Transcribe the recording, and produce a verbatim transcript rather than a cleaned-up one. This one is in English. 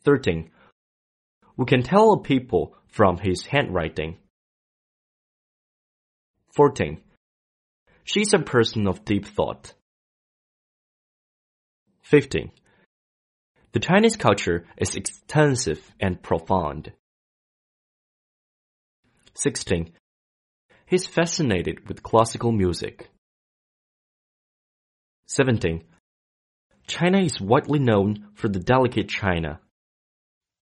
thirteen. We can tell a people from his handwriting. fourteen. She's a person of deep thought. fifteen. The Chinese culture is extensive and profound. sixteen. He's fascinated with classical music. seventeen. China is widely known for the delicate china.